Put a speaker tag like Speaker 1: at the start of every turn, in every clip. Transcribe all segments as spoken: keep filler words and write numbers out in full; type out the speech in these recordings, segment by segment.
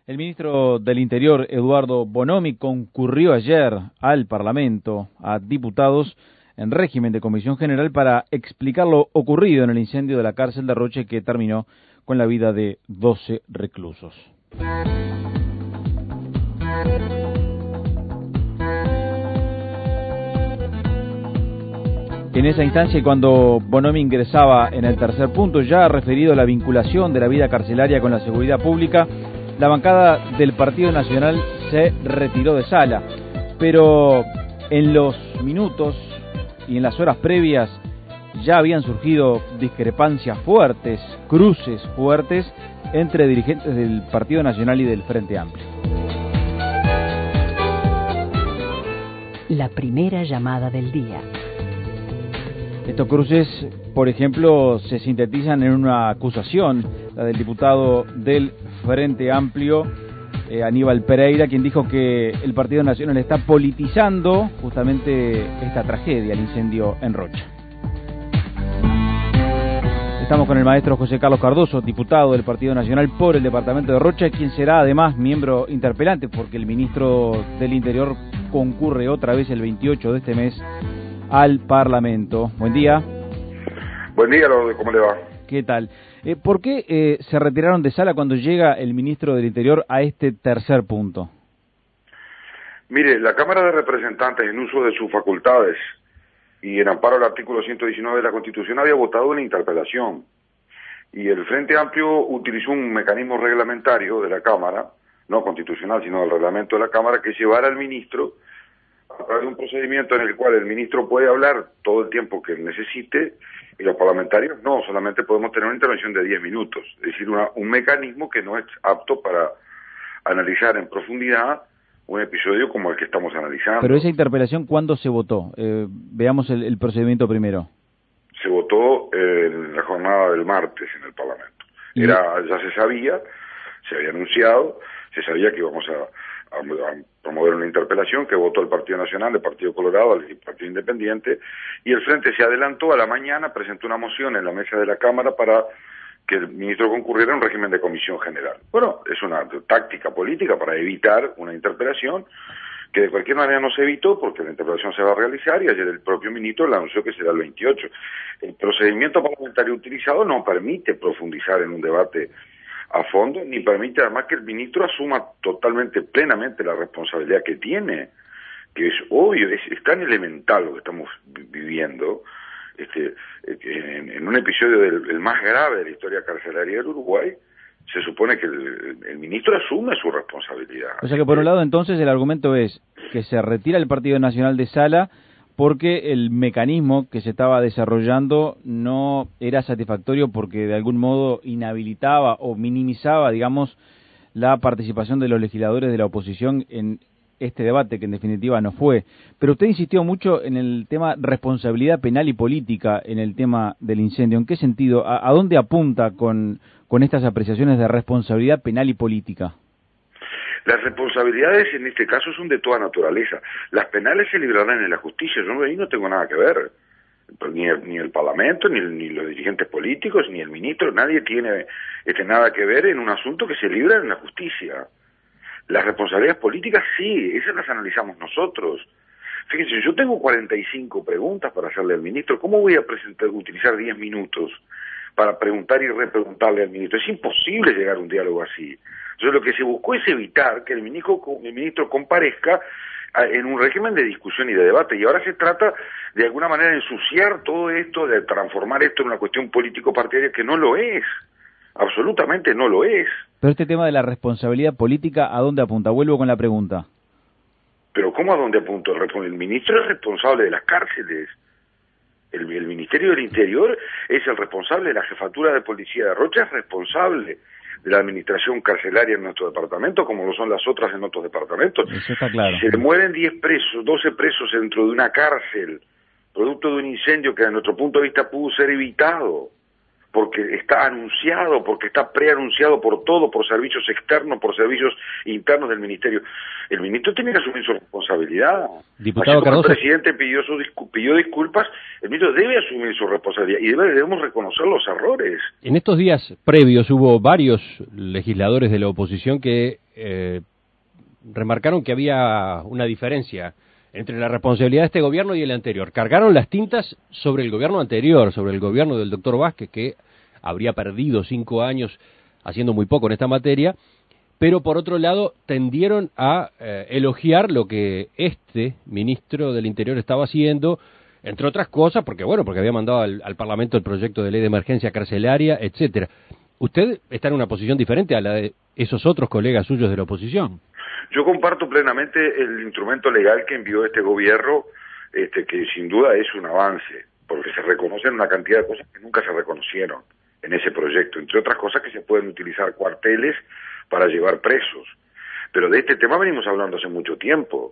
Speaker 1: El ministro del Interior, Eduardo Bonomi, concurrió ayer al Parlamento, a diputados, en régimen de comisión general para explicar lo ocurrido en el incendio de la cárcel de Rocha que terminó con la vida de doce reclusos. En esa instancia, cuando Bonomi ingresaba en el tercer punto, ya referido a la vinculación de la vida carcelaria con la seguridad pública, la bancada del Partido Nacional se retiró de sala. Pero en los minutos y en las horas previas ya habían surgido discrepancias fuertes, cruces fuertes entre dirigentes del Partido Nacional y del Frente Amplio.
Speaker 2: La primera llamada del día.
Speaker 1: Estos cruces, por ejemplo, se sintetizan en una acusación, la del diputado del Frente Amplio, eh, Aníbal Pereira, quien dijo que el Partido Nacional está politizando justamente esta tragedia, el incendio en Rocha. Estamos con el maestro José Carlos Cardoso, diputado del Partido Nacional por el departamento de Rocha, quien será además miembro interpelante, porque el ministro del Interior concurre otra vez el veintiocho de este mes al Parlamento. Buen día.
Speaker 3: Buen día, ¿cómo le va?
Speaker 1: ¿Qué tal? Eh, ¿Por qué eh, se retiraron de sala cuando llega el ministro del Interior a este tercer punto?
Speaker 3: Mire, la Cámara de Representantes, en uso de sus facultades y en amparo al artículo ciento diecinueve de la Constitución, había votado una interpelación. Y el Frente Amplio utilizó un mecanismo reglamentario de la Cámara, no constitucional, sino del reglamento de la Cámara, que llevara al ministro a través de un procedimiento en el cual el ministro puede hablar todo el tiempo que necesite y los parlamentarios no, solamente podemos tener una intervención de diez minutos, es decir, una, un mecanismo que no es apto para analizar en profundidad un episodio como el que estamos analizando.
Speaker 1: Pero esa interpelación, ¿cuándo se votó? Eh, veamos el, el procedimiento primero.
Speaker 3: Se votó eh, en la jornada del martes en el Parlamento. ¿Y? Era, ya se sabía, se había anunciado, se sabía que íbamos a, a, a promover una interpelación que votó el Partido Nacional, el Partido Colorado, el Partido Independiente, y el Frente se adelantó a la mañana, presentó una moción en la mesa de la Cámara para que el ministro concurriera a un régimen de comisión general. Bueno, es una táctica política para evitar una interpelación que de cualquier manera no se evitó porque la interpelación se va a realizar y ayer el propio ministro le anunció que será el veintiocho. El procedimiento parlamentario utilizado no permite profundizar en un debate a fondo, ni permite además que el ministro asuma totalmente, plenamente la responsabilidad que tiene, que es obvio, es, es tan elemental lo que estamos viviendo, este, en, en un episodio del el más grave de la historia carcelaria del Uruguay. Se supone que el, el ministro asume su responsabilidad.
Speaker 1: O sea que por un lado entonces el argumento es que se retira el Partido Nacional de sala porque el mecanismo que se estaba desarrollando no era satisfactorio porque de algún modo inhabilitaba o minimizaba, digamos, la participación de los legisladores de la oposición en este debate, que en definitiva no fue. Pero usted insistió mucho en el tema responsabilidad penal y política en el tema del incendio. ¿En qué sentido? ¿A, a dónde apunta con, con estas apreciaciones de responsabilidad penal y política?
Speaker 3: Las responsabilidades en este caso son de toda naturaleza. Las penales se librarán en la justicia. Yo ahí no tengo nada que ver. Ni el, ni el Parlamento, ni, el, ni los dirigentes políticos, ni el ministro. Nadie tiene este, nada que ver en un asunto que se libra en la justicia. Las responsabilidades políticas sí, esas las analizamos nosotros. Fíjense, yo tengo cuarenta y cinco preguntas para hacerle al ministro. ¿Cómo voy a presentar, utilizar diez minutos para preguntar y repreguntarle al ministro? Es imposible llegar a un diálogo así. Entonces lo que se buscó es evitar que el ministro, el ministro comparezca en un régimen de discusión y de debate. Y ahora se trata de alguna manera de ensuciar todo esto, de transformar esto en una cuestión político-partidaria que no lo es. Absolutamente no lo es.
Speaker 1: Pero este tema de la responsabilidad política, ¿a dónde apunta? Vuelvo con la pregunta.
Speaker 3: ¿Pero cómo a dónde apunta? El ministro es responsable de las cárceles. El, el Ministerio del Interior es el responsable de la jefatura de policía de Rocha, es responsable de la administración carcelaria en nuestro departamento, como lo son las otras en otros departamentos.
Speaker 1: Eso está claro.
Speaker 3: Si se le mueren diez presos, doce presos dentro de una cárcel, producto de un incendio que, desde nuestro punto de vista, pudo ser evitado porque está anunciado, porque está preanunciado por todo, por servicios externos, por servicios internos del Ministerio. El ministro tiene que asumir su responsabilidad.
Speaker 4: Diputado
Speaker 3: Así como
Speaker 4: Cardoso,
Speaker 3: el presidente pidió, su discu pidió disculpas, el ministro debe asumir su responsabilidad y debe, debemos reconocer los errores.
Speaker 4: en estos días previos hubo varios legisladores de la oposición que eh, remarcaron que había una diferencia entre la responsabilidad de este gobierno y el anterior. Cargaron las tintas sobre el gobierno anterior, sobre el gobierno del doctor Vázquez, que habría perdido cinco años haciendo muy poco en esta materia, pero por otro lado tendieron a eh, elogiar lo que este ministro del Interior estaba haciendo, entre otras cosas, porque bueno, porque había mandado al, al Parlamento el proyecto de ley de emergencia carcelaria, etcétera. Usted está en una posición diferente a la de esos otros colegas suyos de la oposición.
Speaker 3: Yo comparto plenamente el instrumento legal que envió este gobierno, este, que sin duda es un avance, porque se reconocen una cantidad de cosas que nunca se reconocieron en ese proyecto, entre otras cosas que se pueden utilizar cuarteles para llevar presos. Pero de este tema venimos hablando hace mucho tiempo.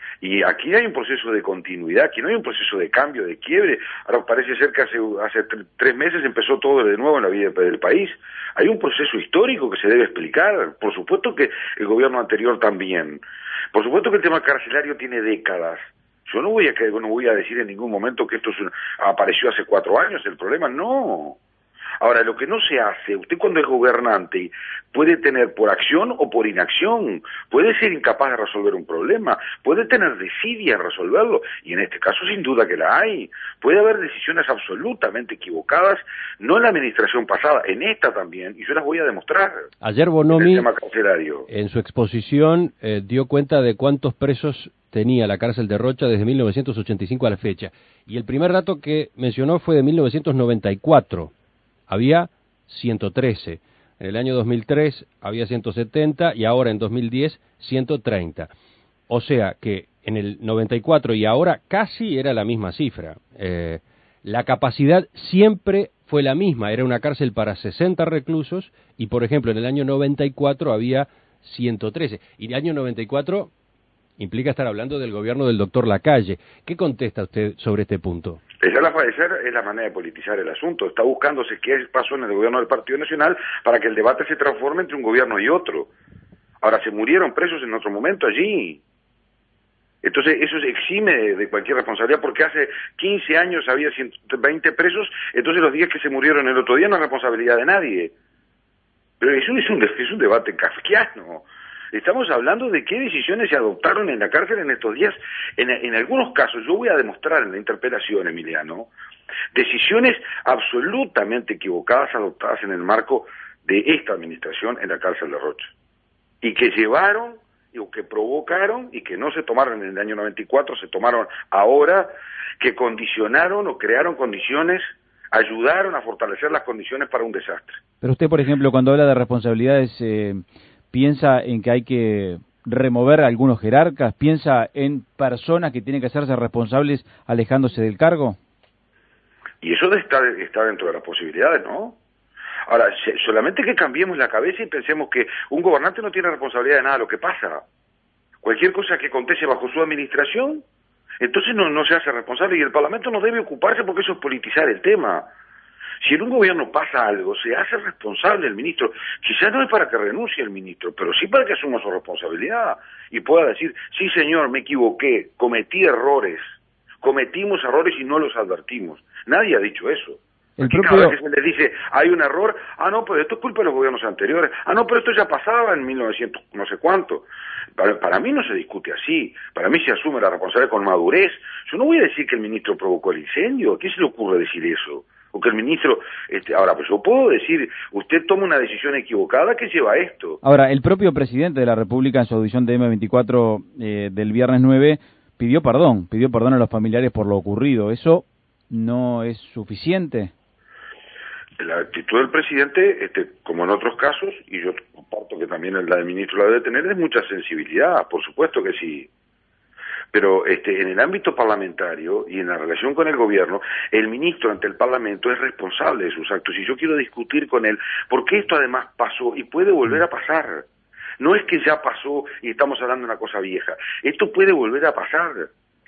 Speaker 3: Y aquí hay un proceso de continuidad, aquí no hay un proceso de cambio, de quiebre. Ahora parece ser que hace, hace tres meses empezó todo de nuevo en la vida del país. Hay un proceso histórico que se debe explicar. Por supuesto que el gobierno anterior también. Por supuesto que el tema carcelario tiene décadas. Yo no voy a, no voy a decir en ningún momento que esto es un, apareció hace cuatro años, el problema no. Ahora, lo que no se hace, usted cuando es gobernante puede tener por acción o por inacción, puede ser incapaz de resolver un problema, puede tener desidia en resolverlo, y en este caso sin duda que la hay. Puede haber decisiones absolutamente equivocadas, no en la administración pasada, en esta también, y yo las voy a demostrar.
Speaker 4: Ayer Bonomi,
Speaker 3: en, el tema carcelario.
Speaker 4: en su exposición, eh, dio cuenta de cuántos presos tenía la cárcel de Rocha desde mil novecientos ochenta y cinco a la fecha, y el primer dato que mencionó fue de mil novecientos noventa y cuatro. Había ciento trece, en el año dos mil tres había ciento setenta y ahora en dos mil diez ciento treinta. O sea que en el noventa y cuatro y ahora casi era la misma cifra. Eh, la capacidad siempre fue la misma, era una cárcel para sesenta reclusos y por ejemplo en el año noventa y cuatro había ciento trece. Y el año noventa y cuatro implica estar hablando del gobierno del doctor Lacalle. ¿Qué contesta usted sobre este punto?
Speaker 3: Esa es la, esa es la manera de politizar el asunto. Está buscándose qué pasó en el gobierno del Partido Nacional para que el debate se transforme entre un gobierno y otro. Ahora, se murieron presos en otro momento allí. Entonces, eso se exime de, de cualquier responsabilidad, porque hace quince años había ciento veinte presos, entonces los días que se murieron el otro día no es responsabilidad de nadie. Pero eso es un, es un debate kafkiano. Estamos hablando de qué decisiones se adoptaron en la cárcel en estos días. En, en algunos casos, yo voy a demostrar en la interpelación, Emiliano, decisiones absolutamente equivocadas adoptadas en el marco de esta administración en la cárcel de Rocha. Y que llevaron, o que provocaron, y que no se tomaron en el año noventa y cuatro, se tomaron ahora, que condicionaron o crearon condiciones, ayudaron a fortalecer las condiciones para un desastre.
Speaker 1: Pero usted, por ejemplo, cuando habla de responsabilidades... Eh... ¿Piensa en que hay que remover a algunos jerarcas? ¿Piensa en personas que tienen que hacerse responsables alejándose del cargo?
Speaker 3: Y eso está, está dentro de las posibilidades, ¿no? Ahora, solamente que cambiemos la cabeza y pensemos que un gobernante no tiene responsabilidad de nada de lo que pasa. Cualquier cosa que acontece bajo su administración, entonces no, no se hace responsable y el Parlamento no debe ocuparse porque eso es politizar el tema. Si en un gobierno pasa algo, se hace responsable el ministro. Quizás no es para que renuncie el ministro, pero sí para que asuma su responsabilidad y pueda decir, sí señor, me equivoqué, cometí errores, cometimos errores y no los advertimos. Nadie ha dicho eso.
Speaker 1: El
Speaker 3: Aquí
Speaker 1: propio...
Speaker 3: cada vez que se les dice, hay un error, ah no, pero esto es culpa de los gobiernos anteriores, ah no, pero esto ya pasaba en mil novecientos no sé cuánto. Para, para mí no se discute así, para mí se asume la responsabilidad con madurez. Yo no voy a decir que el ministro provocó el incendio, ¿a quién se le ocurre decir eso? O que el ministro, este, ahora, pues yo puedo decir, usted toma una decisión equivocada que lleva a esto.
Speaker 1: Ahora, el propio presidente de la República en su audición de eme veinticuatro eh, del viernes nueve pidió perdón, pidió perdón a los familiares por lo ocurrido. ¿Eso no es suficiente?
Speaker 3: La actitud del presidente, este, como en otros casos, y yo comparto que también la del ministro la debe tener, es mucha sensibilidad, por supuesto que sí. Pero este, en el ámbito parlamentario y en la relación con el gobierno, el ministro ante el Parlamento es responsable de sus actos. Y yo quiero discutir con él, porque esto además pasó y puede volver a pasar. No es que ya pasó y estamos hablando de una cosa vieja. Esto puede volver a pasar.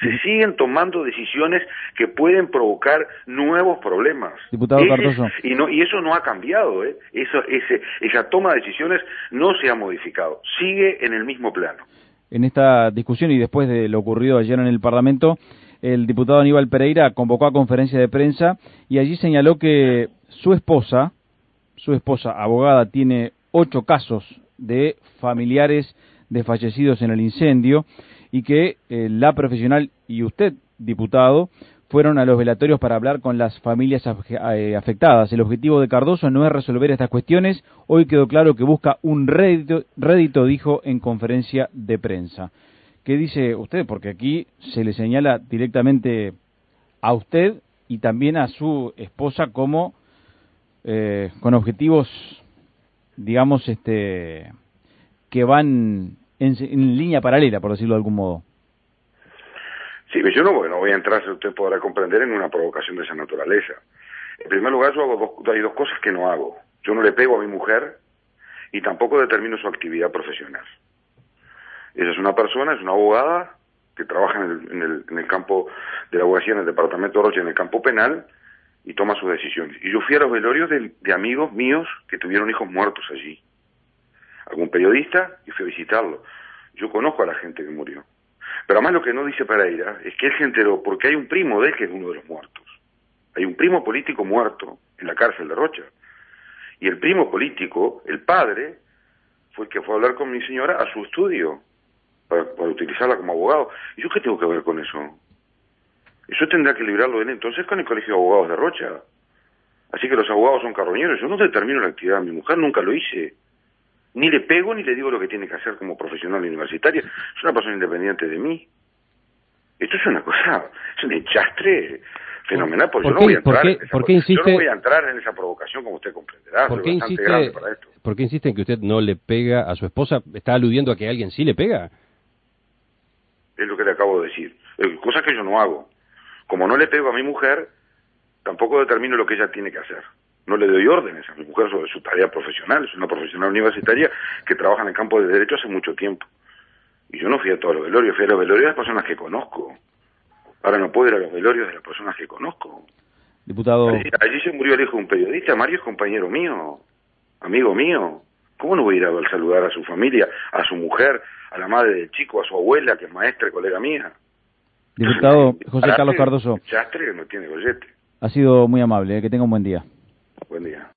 Speaker 3: Se siguen tomando decisiones que pueden provocar nuevos problemas.
Speaker 1: Diputado
Speaker 3: ese,
Speaker 1: Cardoso.
Speaker 3: Y, no, y eso no ha cambiado, ¿eh? Eso, ese, esa toma de decisiones no se ha modificado. Sigue en el mismo plano.
Speaker 1: En esta discusión y después de lo ocurrido ayer en el Parlamento, el diputado Aníbal Pereira convocó a conferencia de prensa y allí señaló que su esposa, su esposa abogada, tiene ocho casos de familiares de fallecidos en el incendio y que eh, la profesional y usted, diputado, fueron a los velatorios para hablar con las familias afectadas. El objetivo de Cardoso no es resolver estas cuestiones. Hoy quedó claro que busca un rédito, rédito, dijo en conferencia de prensa. ¿Qué dice usted? Porque aquí se le señala directamente a usted y también a su esposa como eh, con objetivos, digamos, este que van en, en línea paralela, por decirlo de algún modo.
Speaker 3: Sí, yo no, no voy a entrar, usted podrá comprender, en una provocación de esa naturaleza. En primer lugar, yo hago dos, hay dos cosas que no hago. Yo no le pego a mi mujer y tampoco determino su actividad profesional. Ella es una persona, es una abogada que trabaja en el, en el, en el campo de la abogacía, en el departamento de Rocha, en el campo penal, y toma sus decisiones. Y yo fui a los velorios de, de amigos míos que tuvieron hijos muertos allí. Algún periodista, y fui a visitarlo. Yo conozco a la gente que murió. Pero además lo que no dice Pereira es que él se enteró porque hay un primo de él que es uno de los muertos. Hay un primo político muerto en la cárcel de Rocha. Y el primo político, el padre, fue el que fue a hablar con mi señora a su estudio para, para utilizarla como abogado. ¿Y yo qué tengo que ver con eso? Eso tendrá que librarlo él entonces con el Colegio de Abogados de Rocha. Así que los abogados son carroñeros. Yo no determino la actividad de mi mujer, nunca lo hice. Ni le pego ni le digo lo que tiene que hacer como profesional universitaria. Es una persona independiente de mí. Esto es una cosa, es un enchastre fenomenal, porque yo no voy a entrar en esa,
Speaker 4: ¿por qué insiste,
Speaker 3: yo no voy a entrar en esa provocación, como usted comprenderá.
Speaker 4: ¿Por
Speaker 3: soy
Speaker 4: qué
Speaker 3: bastante
Speaker 4: insiste,
Speaker 3: grande para esto.
Speaker 4: ¿Por qué insiste en que usted no le pega a su esposa? ¿Está aludiendo a que alguien sí le pega?
Speaker 3: Es lo que le acabo de decir. Eh, cosas que yo no hago. Como no le pego a mi mujer, tampoco determino lo que ella tiene que hacer. No le doy órdenes a mi mujer sobre su tarea profesional. Es una profesional universitaria que trabaja en el campo de derecho hace mucho tiempo. Y yo no fui a todos los velorios, fui a los velorios de las personas que conozco. Ahora no puedo ir a los velorios de las personas que conozco.
Speaker 1: Diputado...
Speaker 3: Allí, allí se murió el hijo de un periodista. Mario es compañero mío, amigo mío. ¿Cómo no voy a ir a saludar a su familia, a su mujer, a la madre del chico, a su abuela, que es maestra y colega mía?
Speaker 1: Diputado
Speaker 3: Entonces,
Speaker 1: José Carlos Cardoso,
Speaker 3: chastre que no tiene gollete.
Speaker 1: ha sido muy amable, ¿eh? Que tenga un buen día.
Speaker 3: Buen día.